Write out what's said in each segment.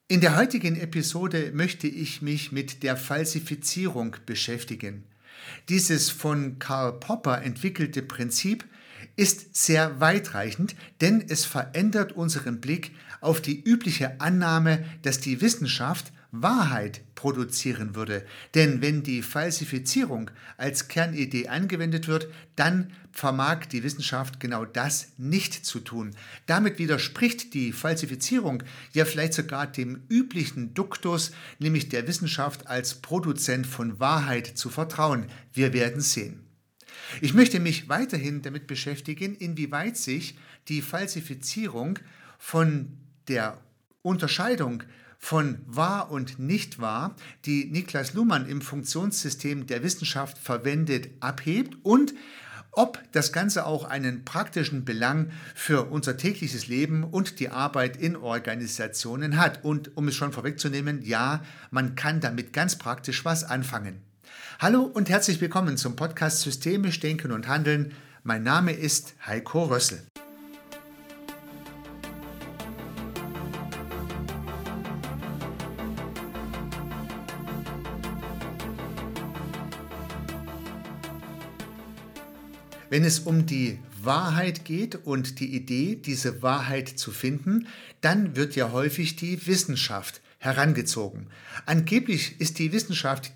In der heutigen Episode möchte ich mich mit der Falsifizierung beschäftigen. Dieses von Karl Popper entwickelte Prinzip ist sehr weitreichend, denn es verändert unseren Blick auf die übliche Annahme, dass die Wissenschaft Wahrheit produzieren würde. Denn wenn die Falsifizierung als Kernidee angewendet wird, dann vermag die Wissenschaft genau das nicht zu tun. Damit widerspricht die Falsifizierung ja vielleicht sogar dem üblichen Duktus, nämlich der Wissenschaft als Produzent von Wahrheit zu vertrauen. Wir werden sehen. Ich möchte mich weiterhin damit beschäftigen, inwieweit sich die Falsifizierung von der Unterscheidung von wahr und nicht wahr, die Niklas Luhmann im Funktionssystem der Wissenschaft verwendet, abhebt und ob das Ganze auch einen praktischen Belang für unser tägliches Leben und die Arbeit in Organisationen hat. Und um es schon vorwegzunehmen, ja, man kann damit ganz praktisch was anfangen. Hallo und herzlich willkommen zum Podcast Systemisch Denken und Handeln. Mein Name ist Heiko Rössel. Wenn es um die Wahrheit geht und die Idee, diese Wahrheit zu finden, dann wird ja häufig die Wissenschaft herangezogen. Angeblich ist die Wissenschaft,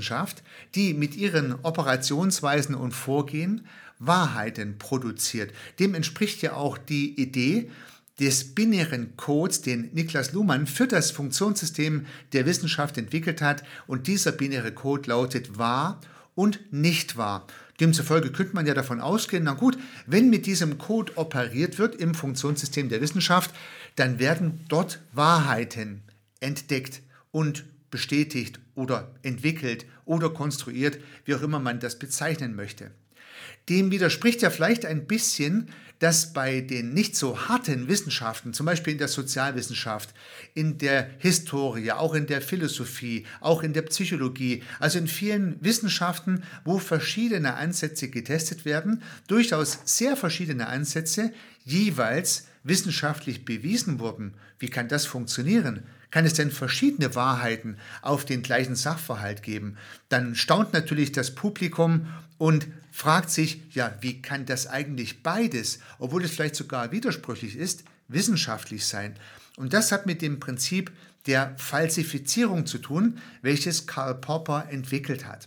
die mit ihren Operationsweisen und Vorgehen Wahrheiten produziert. Dem entspricht ja auch die Idee des binären Codes, den Niklas Luhmann für das Funktionssystem der Wissenschaft entwickelt hat. Und dieser binäre Code lautet wahr und nicht wahr. Demzufolge könnte man ja davon ausgehen, na gut, wenn mit diesem Code operiert wird im Funktionssystem der Wissenschaft, dann werden dort Wahrheiten entdeckt und bestätigt oder entwickelt oder konstruiert, wie auch immer man das bezeichnen möchte. Dem widerspricht ja vielleicht ein bisschen, dass bei den nicht so harten Wissenschaften, zum Beispiel in der Sozialwissenschaft, in der Historie, auch in der Philosophie, auch in der Psychologie, also in vielen Wissenschaften, wo verschiedene Ansätze getestet werden, durchaus sehr verschiedene Ansätze, jeweils wissenschaftlich bewiesen wurden. Wie kann das funktionieren? Kann es denn verschiedene Wahrheiten auf den gleichen Sachverhalt geben? Dann staunt natürlich das Publikum und fragt sich, ja, wie kann das eigentlich beides, obwohl es vielleicht sogar widersprüchlich ist, wissenschaftlich sein? Und das hat mit dem Prinzip der Falsifizierung zu tun, welches Karl Popper entwickelt hat.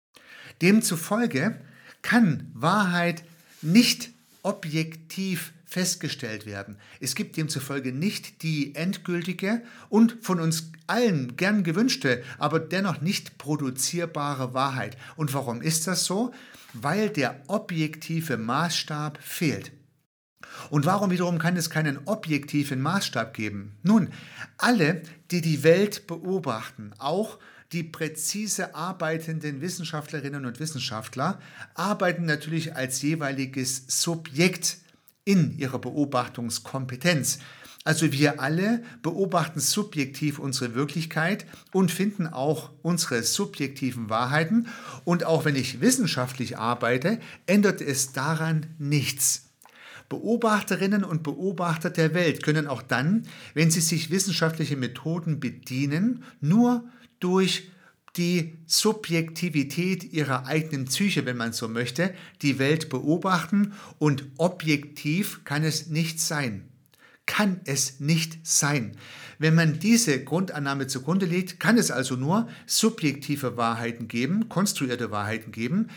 Demzufolge kann Wahrheit nicht objektiv festgestellt werden. Es gibt demzufolge nicht die endgültige und von uns allen gern gewünschte, aber dennoch nicht produzierbare Wahrheit. Und warum ist das so? Weil der objektive Maßstab fehlt. Und warum wiederum kann es keinen objektiven Maßstab geben? Nun, alle, die die Welt beobachten, auch die präzise arbeitenden Wissenschaftlerinnen und Wissenschaftler, arbeiten natürlich als jeweiliges Subjekt in ihrer Beobachtungskompetenz. Also wir alle beobachten subjektiv unsere Wirklichkeit und finden auch unsere subjektiven Wahrheiten. Und auch wenn ich wissenschaftlich arbeite, ändert es daran nichts. Beobachterinnen und Beobachter der Welt können auch dann, wenn sie sich wissenschaftliche Methoden bedienen, nur durch die Subjektivität ihrer eigenen Psyche, wenn man so möchte, die Welt beobachten und objektiv kann es nicht sein. Kann es nicht sein. Wenn man diese Grundannahme zugrunde legt, kann es also nur subjektive Wahrheiten geben, konstruierte Wahrheiten geben,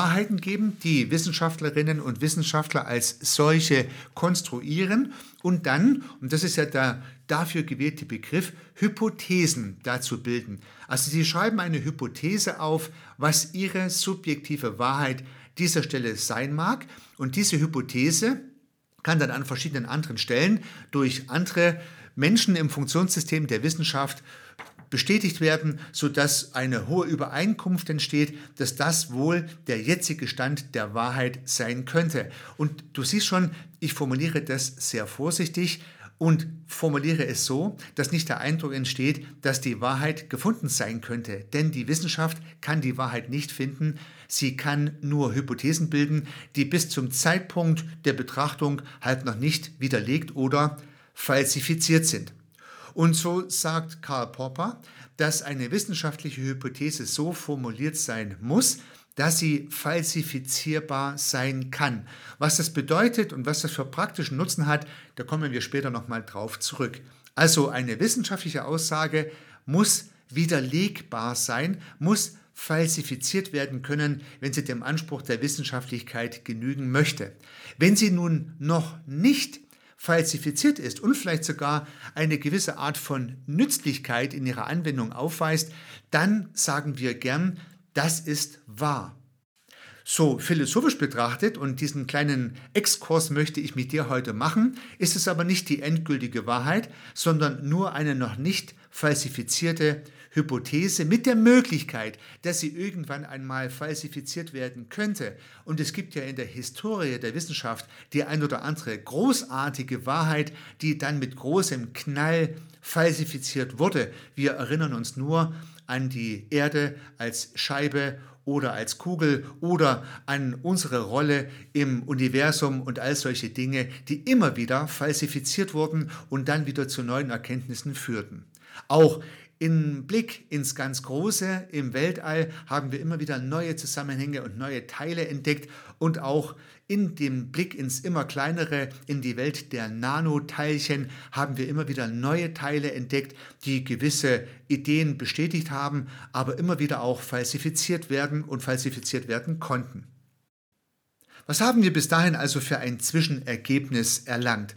die Wissenschaftlerinnen und Wissenschaftler als solche konstruieren und dann, und das ist ja der dafür gewählte Begriff, Hypothesen dazu bilden. Also sie schreiben eine Hypothese auf, was ihre subjektive Wahrheit dieser Stelle sein mag und diese Hypothese kann dann an verschiedenen anderen Stellen durch andere Menschen im Funktionssystem der Wissenschaft bestätigt werden, sodass eine hohe Übereinkunft entsteht, dass das wohl der jetzige Stand der Wahrheit sein könnte. Und du siehst schon, ich formuliere das sehr vorsichtig und formuliere es so, dass nicht der Eindruck entsteht, dass die Wahrheit gefunden sein könnte. Denn die Wissenschaft kann die Wahrheit nicht finden. Sie kann nur Hypothesen bilden, die bis zum Zeitpunkt der Betrachtung halt noch nicht widerlegt oder falsifiziert sind. Und so sagt Karl Popper, dass eine wissenschaftliche Hypothese so formuliert sein muss, dass sie falsifizierbar sein kann. Was das bedeutet und was das für praktischen Nutzen hat, da kommen wir später nochmal drauf zurück. Also eine wissenschaftliche Aussage muss widerlegbar sein, muss falsifiziert werden können, wenn sie dem Anspruch der Wissenschaftlichkeit genügen möchte. Wenn sie nun noch nicht falsifiziert ist und vielleicht sogar eine gewisse Art von Nützlichkeit in ihrer Anwendung aufweist, dann sagen wir gern, das ist wahr. So philosophisch betrachtet, und diesen kleinen Exkurs möchte ich mit dir heute machen, ist es aber nicht die endgültige Wahrheit, sondern nur eine noch nicht falsifizierte Hypothese mit der Möglichkeit, dass sie irgendwann einmal falsifiziert werden könnte. Und es gibt ja in der Historie der Wissenschaft die ein oder andere großartige Wahrheit, die dann mit großem Knall falsifiziert wurde. Wir erinnern uns nur an die Erde als Scheibe oder als Kugel oder an unsere Rolle im Universum und all solche Dinge, die immer wieder falsifiziert wurden und dann wieder zu neuen Erkenntnissen führten. Auch im Blick ins ganz Große, im Weltall, haben wir immer wieder neue Zusammenhänge und neue Teile entdeckt und auch in dem Blick ins immer kleinere, in die Welt der Nanoteilchen, haben wir immer wieder neue Teile entdeckt, die gewisse Ideen bestätigt haben, aber immer wieder auch falsifiziert werden und falsifiziert werden konnten. Was haben wir bis dahin also für ein Zwischenergebnis erlangt?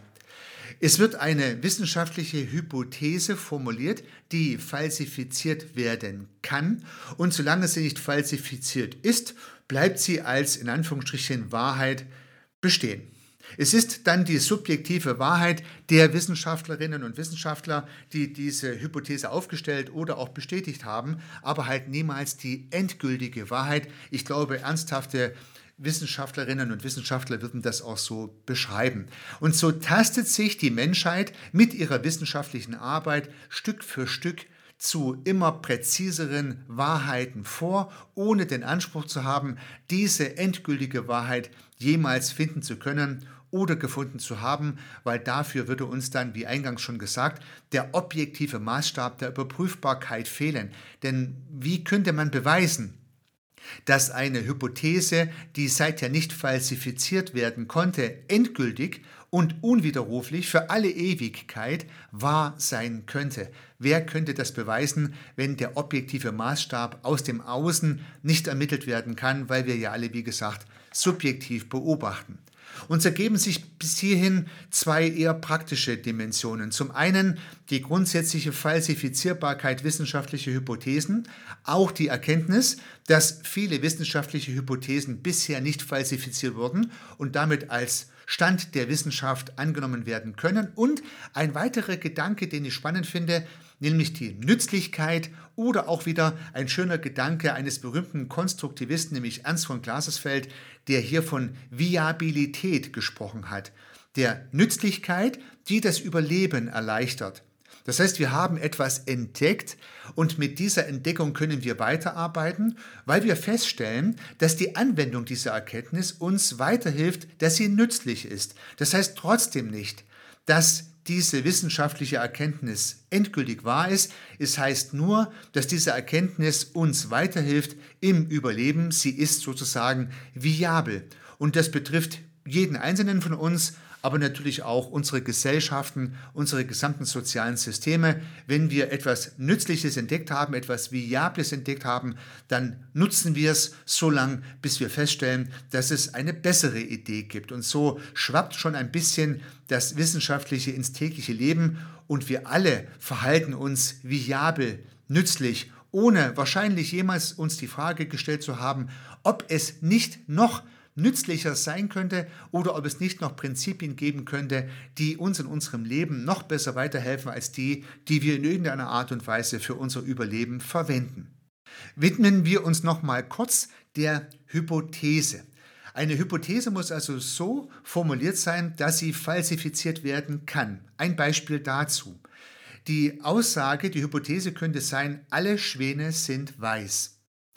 Es wird eine wissenschaftliche Hypothese formuliert, die falsifiziert werden kann, und solange sie nicht falsifiziert ist, bleibt sie als in Anführungsstrichen Wahrheit bestehen. Es ist dann die subjektive Wahrheit der Wissenschaftlerinnen und Wissenschaftler, die diese Hypothese aufgestellt oder auch bestätigt haben, aber halt niemals die endgültige Wahrheit. Ich glaube, ernsthafte Wissenschaftlerinnen und Wissenschaftler würden das auch so beschreiben. Und so tastet sich die Menschheit mit ihrer wissenschaftlichen Arbeit Stück für Stück zu immer präziseren Wahrheiten vor, ohne den Anspruch zu haben, diese endgültige Wahrheit jemals finden zu können oder gefunden zu haben, weil dafür würde uns dann, wie eingangs schon gesagt, der objektive Maßstab der Überprüfbarkeit fehlen. Denn wie könnte man beweisen, dass eine Hypothese, die seither nicht falsifiziert werden konnte, endgültig und unwiderruflich für alle Ewigkeit wahr sein könnte? Wer könnte das beweisen, wenn der objektive Maßstab aus dem Außen nicht ermittelt werden kann, weil wir ja alle, wie gesagt, subjektiv beobachten? Uns ergeben sich bis hierhin zwei eher praktische Dimensionen. Zum einen die grundsätzliche Falsifizierbarkeit wissenschaftlicher Hypothesen, auch die Erkenntnis, dass viele wissenschaftliche Hypothesen bisher nicht falsifiziert wurden und damit als Stand der Wissenschaft angenommen werden können. Und ein weiterer Gedanke, den ich spannend finde, nämlich die Nützlichkeit oder auch wieder ein schöner Gedanke eines berühmten Konstruktivisten, nämlich Ernst von Glasersfeld, der hier von Viabilität gesprochen hat. Der Nützlichkeit, die das Überleben erleichtert. Das heißt, wir haben etwas entdeckt und mit dieser Entdeckung können wir weiterarbeiten, weil wir feststellen, dass die Anwendung dieser Erkenntnis uns weiterhilft, dass sie nützlich ist. Das heißt trotzdem nicht, dass diese wissenschaftliche Erkenntnis endgültig wahr ist. Es heißt nur, dass diese Erkenntnis uns weiterhilft im Überleben. Sie ist sozusagen viabel. Und das betrifft jeden Einzelnen von uns, aber natürlich auch unsere Gesellschaften, unsere gesamten sozialen Systeme. Wenn wir etwas Nützliches entdeckt haben, etwas Viables entdeckt haben, dann nutzen wir es so lange, bis wir feststellen, dass es eine bessere Idee gibt. Und so schwappt schon ein bisschen das Wissenschaftliche ins tägliche Leben und wir alle verhalten uns viabel, nützlich, ohne wahrscheinlich jemals uns die Frage gestellt zu haben, ob es nicht noch nützlicher sein könnte oder ob es nicht noch Prinzipien geben könnte, die uns in unserem Leben noch besser weiterhelfen als die, die wir in irgendeiner Art und Weise für unser Überleben verwenden. Widmen wir uns noch mal kurz der Hypothese. Eine Hypothese muss also so formuliert sein, dass sie falsifiziert werden kann. Ein Beispiel dazu. Die Aussage, die Hypothese könnte sein, alle Schwäne sind weiß.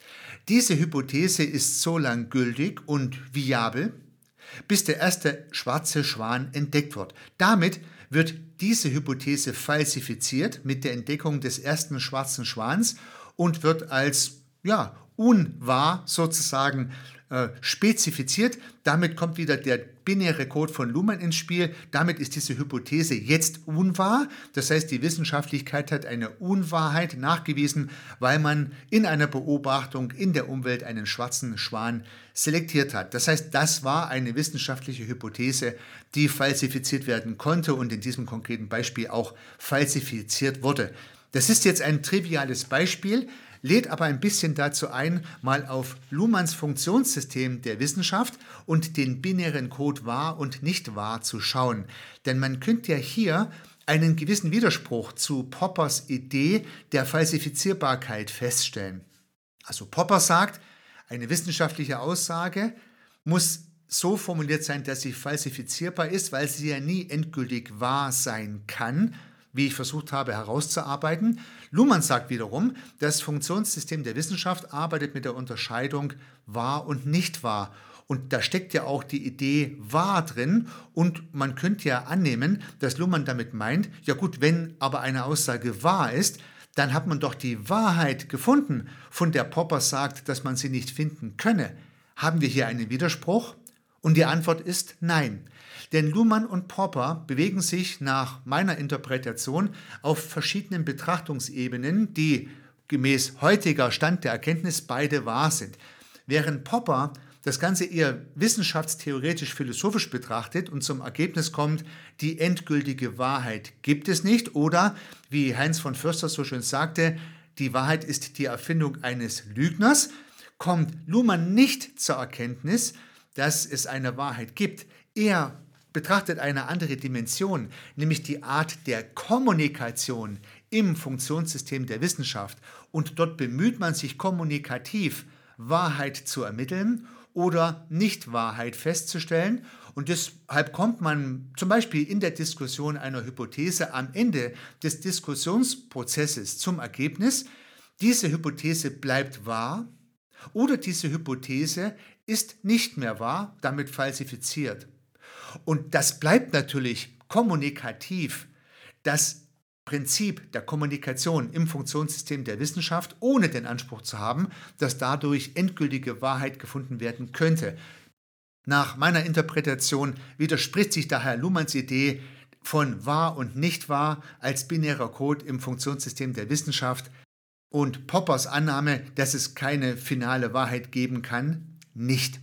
Diese Hypothese ist so lang gültig und viabel, bis der erste schwarze Schwan entdeckt wird. Damit wird diese Hypothese falsifiziert mit der Entdeckung des ersten schwarzen Schwans und wird als unwahr sozusagen spezifiziert. Damit kommt wieder der binäre Code von Luhmann ins Spiel. Damit ist diese Hypothese jetzt unwahr. Das heißt, die Wissenschaftlichkeit hat eine Unwahrheit nachgewiesen, weil man in einer Beobachtung in der Umwelt einen schwarzen Schwan selektiert hat. Das heißt, das war eine wissenschaftliche Hypothese, die falsifiziert werden konnte und in diesem konkreten Beispiel auch falsifiziert wurde. Das ist jetzt ein triviales Beispiel, lädt aber ein bisschen dazu ein, mal auf Luhmanns Funktionssystem der Wissenschaft und den binären Code wahr und nicht wahr zu schauen. Denn man könnte ja hier einen gewissen Widerspruch zu Poppers Idee der Falsifizierbarkeit feststellen. Also Popper sagt, eine wissenschaftliche Aussage muss so formuliert sein, dass sie falsifizierbar ist, weil sie ja nie endgültig wahr sein kann, wie ich versucht habe herauszuarbeiten. Luhmann sagt wiederum, das Funktionssystem der Wissenschaft arbeitet mit der Unterscheidung wahr und nicht wahr. Und da steckt ja auch die Idee wahr drin und man könnte ja annehmen, dass Luhmann damit meint, ja gut, wenn aber eine Aussage wahr ist, dann hat man doch die Wahrheit gefunden, von der Popper sagt, dass man sie nicht finden könne. Haben wir hier einen Widerspruch? Und die Antwort ist nein. Denn Luhmann und Popper bewegen sich nach meiner Interpretation auf verschiedenen Betrachtungsebenen, die gemäß heutiger Stand der Erkenntnis beide wahr sind. Während Popper das Ganze eher wissenschaftstheoretisch-philosophisch betrachtet und zum Ergebnis kommt, die endgültige Wahrheit gibt es nicht oder, wie Heinz von Förster so schön sagte, die Wahrheit ist die Erfindung eines Lügners, kommt Luhmann nicht zur Erkenntnis, dass es eine Wahrheit gibt. Er betrachtet eine andere Dimension, nämlich die Art der Kommunikation im Funktionssystem der Wissenschaft. Und dort bemüht man sich kommunikativ, Wahrheit zu ermitteln oder Nichtwahrheit festzustellen. Und deshalb kommt man zum Beispiel in der Diskussion einer Hypothese am Ende des Diskussionsprozesses zum Ergebnis, diese Hypothese bleibt wahr oder diese Hypothese ist nicht mehr wahr, damit falsifiziert. Und das bleibt natürlich kommunikativ das Prinzip der Kommunikation im Funktionssystem der Wissenschaft, ohne den Anspruch zu haben, dass dadurch endgültige Wahrheit gefunden werden könnte. Nach meiner Interpretation widerspricht sich daher Luhmanns Idee von wahr und nicht wahr als binärer Code im Funktionssystem der Wissenschaft und Poppers Annahme, dass es keine finale Wahrheit geben kann, nicht.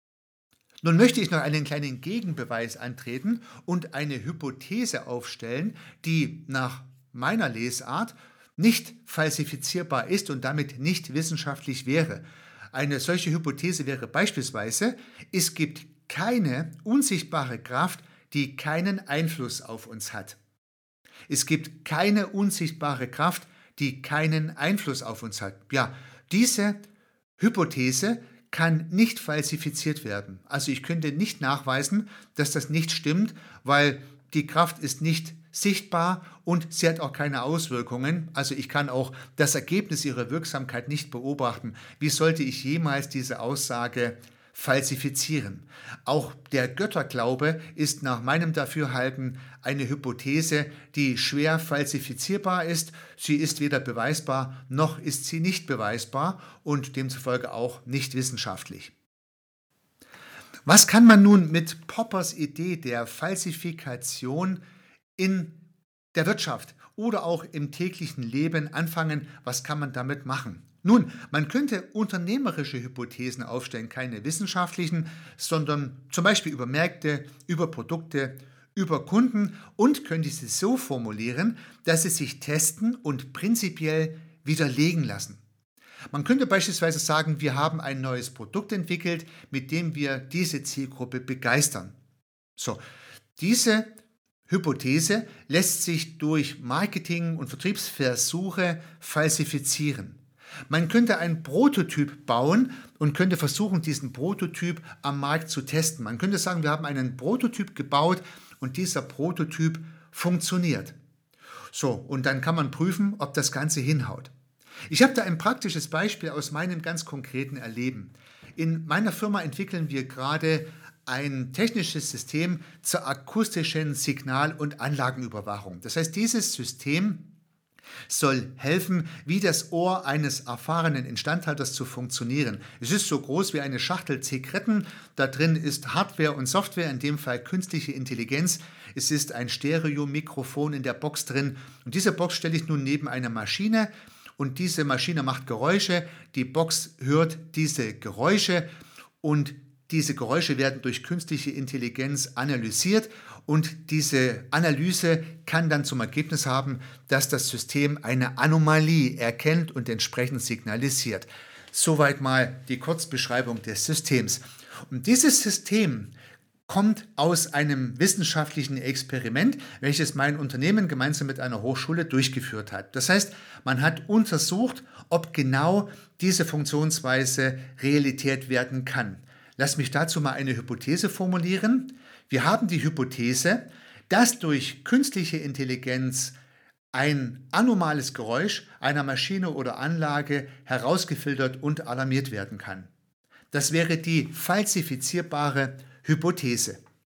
Nun möchte ich noch einen kleinen Gegenbeweis antreten und eine Hypothese aufstellen, die nach meiner Lesart nicht falsifizierbar ist und damit nicht wissenschaftlich wäre. Eine solche Hypothese wäre beispielsweise, es gibt keine unsichtbare Kraft, die keinen Einfluss auf uns hat. Es gibt keine unsichtbare Kraft, die keinen Einfluss auf uns hat. Ja, diese Hypothese kann nicht falsifiziert werden. Also ich könnte nicht nachweisen, dass das nicht stimmt, weil die Kraft ist nicht sichtbar und sie hat auch keine Auswirkungen. Also ich kann auch das Ergebnis ihrer Wirksamkeit nicht beobachten. Wie sollte ich jemals diese Aussage falsifizieren? Auch der Götterglaube ist nach meinem Dafürhalten eine Hypothese, die schwer falsifizierbar ist. Sie ist weder beweisbar, noch ist sie nicht beweisbar und demzufolge auch nicht wissenschaftlich. Was kann man nun mit Poppers Idee der Falsifikation in der Wirtschaft oder auch im täglichen Leben anfangen? Was kann man damit machen? Nun, man könnte unternehmerische Hypothesen aufstellen, keine wissenschaftlichen, sondern zum Beispiel über Märkte, über Produkte, über Kunden und könnte sie so formulieren, dass sie sich testen und prinzipiell widerlegen lassen. Man könnte beispielsweise sagen, wir haben ein neues Produkt entwickelt, mit dem wir diese Zielgruppe begeistern. So, diese Hypothese lässt sich durch Marketing- und Vertriebsversuche falsifizieren. Man könnte einen Prototyp bauen und könnte versuchen, diesen Prototyp am Markt zu testen. Man könnte sagen, wir haben einen Prototyp gebaut und dieser Prototyp funktioniert. So, und dann kann man prüfen, ob das Ganze hinhaut. Ich habe da ein praktisches Beispiel aus meinem ganz konkreten Erleben. In meiner Firma entwickeln wir gerade ein technisches System zur akustischen Signal- und Anlagenüberwachung. Das heißt, dieses System soll helfen, wie das Ohr eines erfahrenen Instandhalters zu funktionieren. Es ist so groß wie eine Schachtel Zigaretten. Da drin ist Hardware und Software, in dem Fall künstliche Intelligenz. Es ist ein Stereo-Mikrofon in der Box drin. Und diese Box stelle ich nun neben eine Maschine. Und diese Maschine macht Geräusche. Die Box hört diese Geräusche. Und diese Geräusche werden durch künstliche Intelligenz analysiert und diese Analyse kann dann zum Ergebnis haben, dass das System eine Anomalie erkennt und entsprechend signalisiert. Soweit mal die Kurzbeschreibung des Systems. Und dieses System kommt aus einem wissenschaftlichen Experiment, welches mein Unternehmen gemeinsam mit einer Hochschule durchgeführt hat. Das heißt, man hat untersucht, ob genau diese Funktionsweise Realität werden kann. Lass mich dazu mal eine Hypothese formulieren. Wir haben die Hypothese, dass durch künstliche Intelligenz ein anomales Geräusch einer Maschine oder Anlage herausgefiltert und alarmiert werden kann. Das wäre die falsifizierbare Hypothese.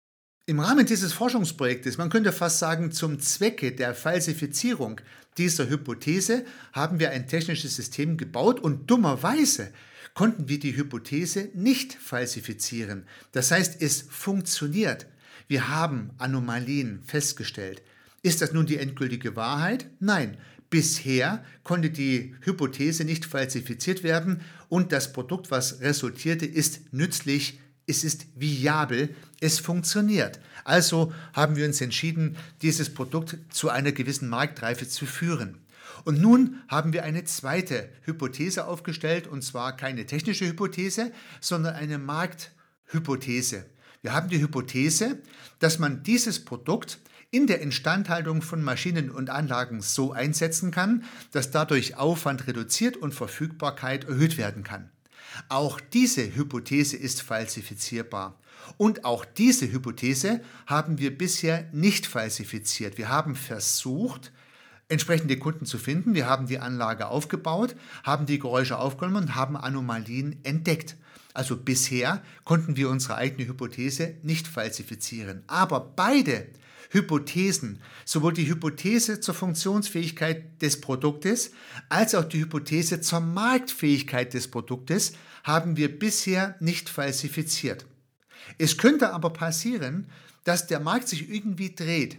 Im Rahmen dieses Forschungsprojektes, man könnte fast sagen, zum Zwecke der Falsifizierung dieser Hypothese, haben wir ein technisches System gebaut und dummerweise konnten wir die Hypothese nicht falsifizieren. Das heißt, es funktioniert. Wir haben Anomalien festgestellt. Ist das nun die endgültige Wahrheit? Nein. Bisher konnte die Hypothese nicht falsifiziert werden und das Produkt, was resultierte, ist nützlich, es ist viabel, es funktioniert. Also haben wir uns entschieden, dieses Produkt zu einer gewissen Marktreife zu führen. Und nun haben wir eine zweite Hypothese aufgestellt, und zwar keine technische Hypothese, sondern eine Markthypothese. Wir haben die Hypothese, dass man dieses Produkt in der Instandhaltung von Maschinen und Anlagen so einsetzen kann, dass dadurch Aufwand reduziert und Verfügbarkeit erhöht werden kann. Auch diese Hypothese ist falsifizierbar. Und auch diese Hypothese haben wir bisher nicht falsifiziert. Wir haben versucht, entsprechende Kunden zu finden. Wir haben die Anlage aufgebaut, haben die Geräusche aufgenommen und haben Anomalien entdeckt. Also bisher konnten wir unsere eigene Hypothese nicht falsifizieren. Aber beide Hypothesen, sowohl die Hypothese zur Funktionsfähigkeit des Produktes als auch die Hypothese zur Marktfähigkeit des Produktes, haben wir bisher nicht falsifiziert. Es könnte aber passieren, dass der Markt sich irgendwie dreht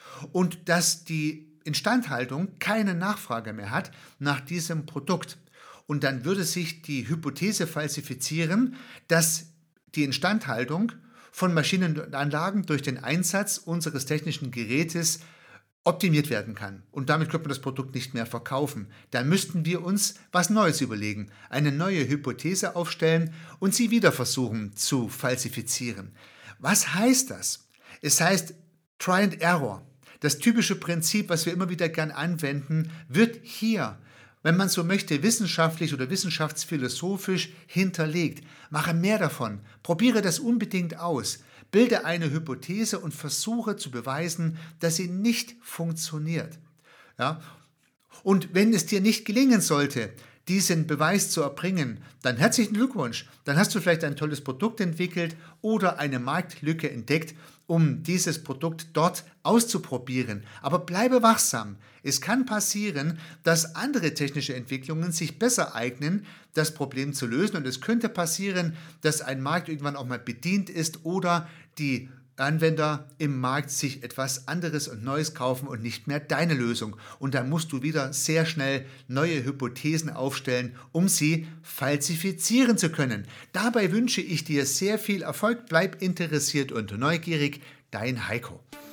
und dass die Instandhaltung keine Nachfrage mehr hat nach diesem Produkt. Und dann würde sich die Hypothese falsifizieren, dass die Instandhaltung von Maschinen und Anlagen durch den Einsatz unseres technischen Gerätes optimiert werden kann. Und damit könnte man das Produkt nicht mehr verkaufen. Dann müssten wir uns was Neues überlegen, eine neue Hypothese aufstellen und sie wieder versuchen zu falsifizieren. Was heißt das? Es heißt Try and Error. Das typische Prinzip, was wir immer wieder gern anwenden, wird hier, wenn man so möchte, wissenschaftlich oder wissenschaftsphilosophisch hinterlegt. Mache mehr davon. Probiere das unbedingt aus. Bilde eine Hypothese und versuche zu beweisen, dass sie nicht funktioniert. Ja? Und wenn es dir nicht gelingen sollte, diesen Beweis zu erbringen, dann herzlichen Glückwunsch. Dann hast du vielleicht ein tolles Produkt entwickelt oder eine Marktlücke entdeckt, um dieses Produkt dort auszuprobieren. Aber bleibe wachsam. Es kann passieren, dass andere technische Entwicklungen sich besser eignen, das Problem zu lösen. Und es könnte passieren, dass ein Markt irgendwann auch mal bedient ist oder die Anwender im Markt sich etwas anderes und Neues kaufen und nicht mehr deine Lösung. Und dann musst du wieder sehr schnell neue Hypothesen aufstellen, um sie falsifizieren zu können. Dabei wünsche ich dir sehr viel Erfolg, bleib interessiert und neugierig, dein Heiko.